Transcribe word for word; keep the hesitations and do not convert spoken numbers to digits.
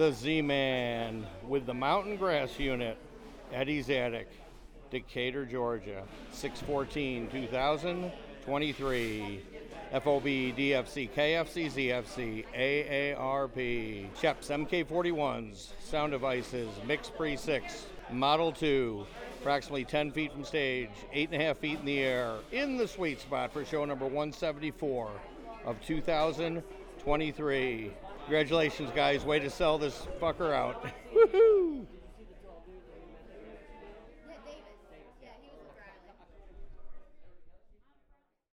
the Z-Man with the Mountain Grass Unit, Eddie's Attic, Decatur, Georgia, six fourteen two thousand twenty-three. F O B, D F C, K F C, Z F C, A A R P, Sheps, M K forty-ones, Sound Devices, Mix Pre six, Model two, approximately ten feet from stage, eight and a half feet in the air, in the sweet spot for show number one seventy-four of two thousand twenty-three. Congratulations, guys. Way to sell this fucker out.